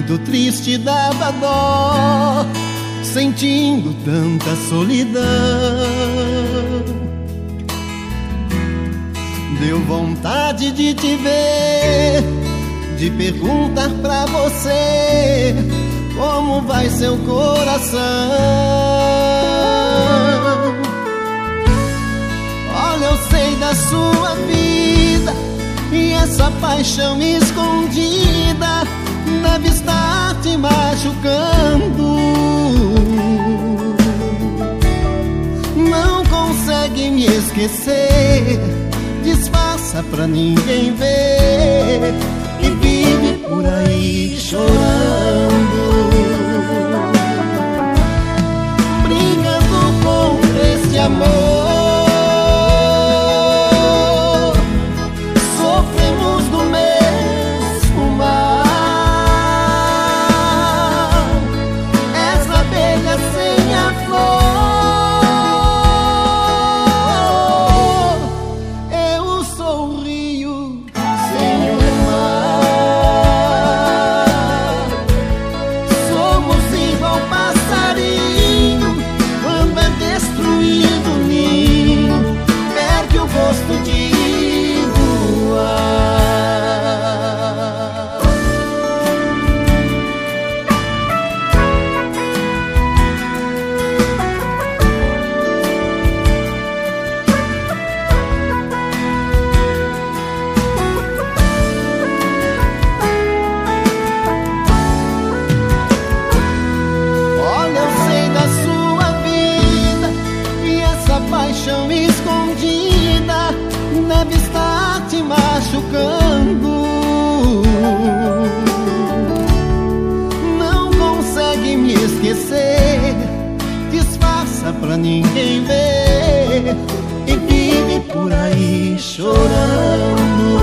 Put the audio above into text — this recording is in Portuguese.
muito triste, dava dó, sentindo tanta solidão. Deu vontade de te ver, de perguntar pra você como vai seu coração. Olha, eu sei da sua vida, e essa paixão escondida deve estar te machucando. Não consegue me esquecer, disfarça pra ninguém ver, e vive por aí chorando, brigando com esse amor. Sofremos do mesmo mal, essa abelha sem a flor, eu sou o rio sem o mar. Somos igual passarinho quando é destruído o ninho, perde o gosto de voar. Olha, eu sei da sua vida, e essa paixão escondida deve estar te machucando. Não consegue me esquecer, disfarça pra ninguém ver, e vive por aí chorando.